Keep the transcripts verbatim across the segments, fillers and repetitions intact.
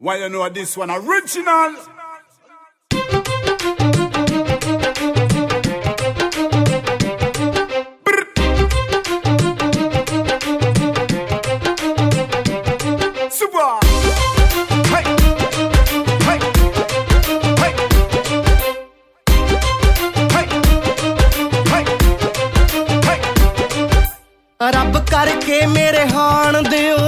Why you know this one original? Super. Hey. Hey. Hey. Hey. Hey. Hey. रब करके मेरे हाण दियो,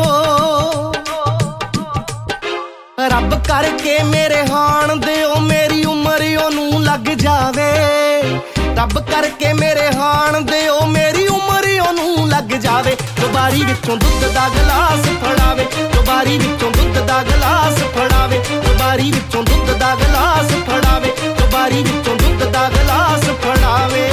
रब करके मेरे हाण दियो, मेरी उमर ओनू लग जावे। रब करके मेरे हाण दियो, मेरी उमर ओनू लग जावे। बारी विचों दुध दा गलास फड़ावे, बारी विचों दुध दा गलास फड़ावे, बारी विचों दुध दा गलास फड़ावे, बारी विचों दुध दा गलास फड़ावे।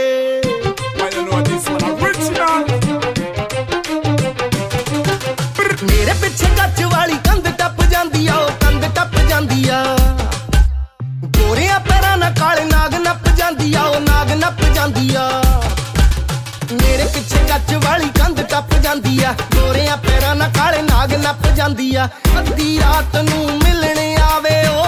मेरे पिछे गच वाली कंध टप जांदी आ, कंध टप जांदी आ। गोरियां पैरां नाल काले नाग नप जांदी आ, ओ नाग नप जांदी आ। मेरे पिछे गच वाली कंध टप जांदी आ, गोरियां पैरां नाल काले नाग नप जांदी आ। अद्धी रात नू मिलने आवे ओ,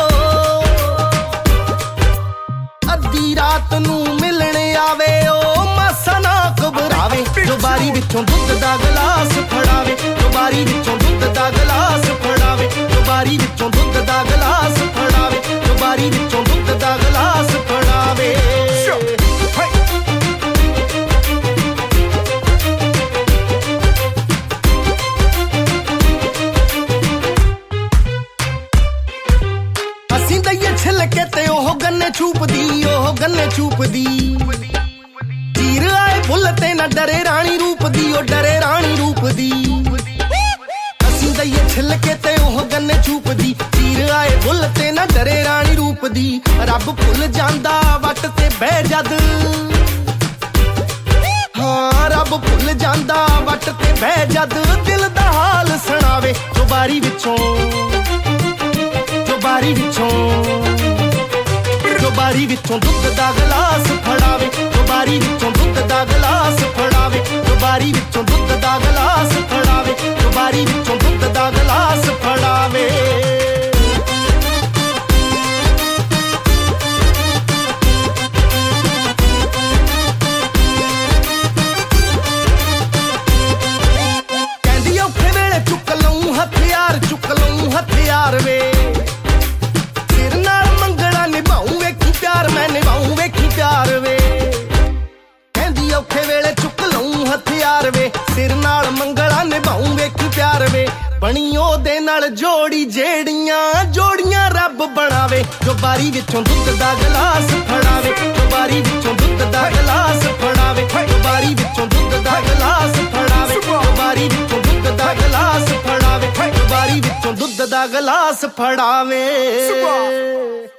अद्धी रात नू मिलने आवे ओ, मासा ना घबरावे। जो बारी विचों दुध दा गलास फड़ावे, जो बारी विचों दुध दा गलास फड़ावे, जो बारी विचों दुध दा गलास फड़ावे, जो बारी विचों दुध दा गलास फड़ावे। ਅਸੀਂ ਦਈਏ ਛਿਲਕੇ ਤੇ ਉਹ ਗੰਨੇ ਛੂਪਦੀ, ਉਹ ਗੰਨੇ ਛੂਪਦੀ। ਚੀਰ ਆਏ ਫੁੱਲ ਤੇ ਨਾ ਡਰੇ ਰਾਣੀ ਰੂਪ ਦੀ, ਉਹ ਡਰੇ ਰਾਣੀ ਰੂਪ ਦੀ। ਅਸੀਂ ਦਈਏ ਛਿਲਕੇ ਤੇ ਉਹ ਗੰਨੇ ਛੂਪਦੀ, ਚੀਰ ਆਏ ਫੁੱਲ ਤੇ ਨਾ ਡਰੇ ਰਾਣੀ ਰੂਪ ਦੀ। ਰੱਬ ਭੁੱਲ ਜਾਂਦਾ ਵੱਟ ਤੇ ਬਹਿ ਜਦ, ਹਾਂ ਰੱਬ ਭੁੱਲ ਜਾਂਦਾ ਵੱਟ ਤੇ ਬਹਿ ਜਦ। ਦਿਲ ਦਾ ਹਾਲ ਸੁਣਾਵੇ, ਜੋ ਬਾਰੀ ਵਿਚੋਂ, ਜੋ ਬਾਰੀ ਵਿਚੋਂ, ਜੋ ਬਾਰੀ ਵਿਚੋਂ ਦੁੱਧ ਦਾ ਗਲਾਸ ਫੜਾਵੇ, ਜੋ ਬਾਰੀ ਵਿਚੋਂ ਦੁੱਧ ਦਾ ਗਲਾਸ ਫੜਾਵੇ, ਜੋ ਬਾਰੀ ਵਿਚੋਂ ਦੁੱਧ ਦਾ ਗਲਾਸ ਫੜਾਵੇ, ਜੋ ਬਾਰੀ ਵਿਚੋਂ ਦੁੱਧ ਦਾ ਗਲਾਸ ਫੜਾਵੇ। ਕਹਿੰਦੀ ਔਖੇ ਵੇਲੇ ਚੁੱਕ ਲਊਂ ਹਥਿਆਰ, ਚੁੱਕ ਲਊਂ ਹਥਿਆਰ ਵੇ। ਸਿਰ ਨਾਲ ਮੰਗਣਾ ਨਿਭਾਊਂ ਵੇਖੀ ਪਿਆਰ, ਮੈਂ ਨਿਭਾਊਂ ਵੇਖੀ ਪਿਆਰ ਵੇ। ਕਹਿੰਦੀ ਔਖੇ ਵੇਲੇ ਚੁੱਕ ਲਊਂ ਹਥਿਆਰ ਵੇ, ਸਿਰ ਨਾਲ ਮੰਗਣਾ ਨਿਭਾਊਂ ਵੇਖੀ ਪਿਆਰ ਵੇ। ਬਣੀ ਉਹਦੇ ਨਾਲ ਜੋੜੀ ਜਿਹੜੀਆਂ ਜੋੜੀਆਂ ਰੱਬ ਬਣਾਵੇ। ਜੋ ਬਾਰੀ ਵਿਚੋਂ ਦੁੱਧ ਦਾ ਗਲਾਸ ਫੜਾਵੇ, ਜੋ ਬਾਰੀ ਵਿਚੋਂ ਦੁੱਧ ਦਾ ਗਲਾਸ ਫੜਾਵੇ, ਜੋ ਬਾਰੀ ਵਿਚੋਂ ਦੁੱਧ ਦਾ ਗਲਾਸ ਫੜਾਵੇ, ਜੋ ਬਾਰੀ ਵਿਚੋਂ ਦੁੱਧ ਦਾ ਗਲਾਸ ਫੜਾਵੇ, ਜੋ ਬਾਰੀ ਵਿਚੋਂ ਦੁੱਧ ਦਾ ਗਲਾਸ ਫੜਾਵੇ।